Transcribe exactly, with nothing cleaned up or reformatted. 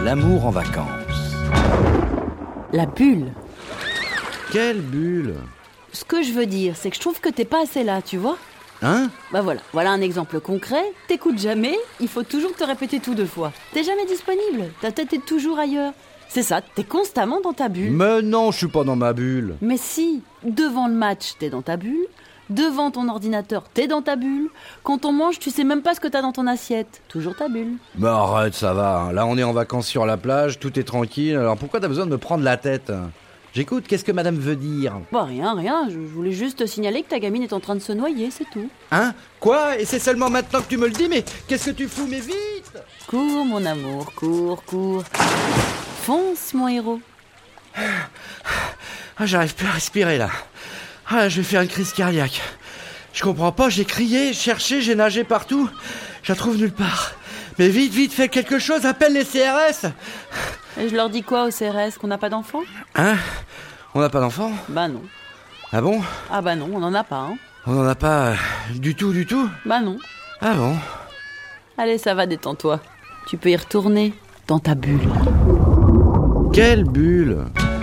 L'amour en vacances. La bulle. Quelle bulle? Ce que je veux dire, c'est que je trouve que t'es pas assez là, tu vois? Hein? Bah voilà, voilà un exemple concret. T'écoutes jamais, il faut toujours te répéter tout deux fois. T'es jamais disponible, ta tête est toujours ailleurs. C'est ça, t'es constamment dans ta bulle. Mais non, je suis pas dans ma bulle. Mais si, devant le match, t'es dans ta bulle. Devant ton ordinateur, t'es dans ta bulle. Quand on mange, tu sais même pas ce que t'as dans ton assiette. Toujours ta bulle. Mais arrête, ça va. hein. Là, on est en vacances sur la plage, tout est tranquille. Alors pourquoi t'as besoin de me prendre la tête? J'écoute, qu'est-ce que madame veut dire? Bah rien, rien, je voulais juste te signaler que ta gamine est en train de se noyer, c'est tout. Hein? Quoi? Et c'est seulement maintenant que tu me le dis? Mais qu'est-ce que tu fous? Mais vite! Cours mon amour, cours, cours. Fonce mon héros. Ah, j'arrive plus à respirer là. Ah, je vais faire une crise cardiaque. Je comprends pas, j'ai crié, cherché, j'ai nagé partout. Je la trouve nulle part. Mais vite, vite, fais quelque chose, appelle les C R S. Et je leur dis quoi au C R S, qu'on n'a pas d'enfant? Hein? On n'a pas d'enfant? Bah non. Ah bon? Ah bah non, on en a pas, hein. On n'en a pas euh, du tout, du tout? Bah non. Ah bon? Allez, ça va, détends-toi. Tu peux y retourner dans ta bulle. Quelle bulle!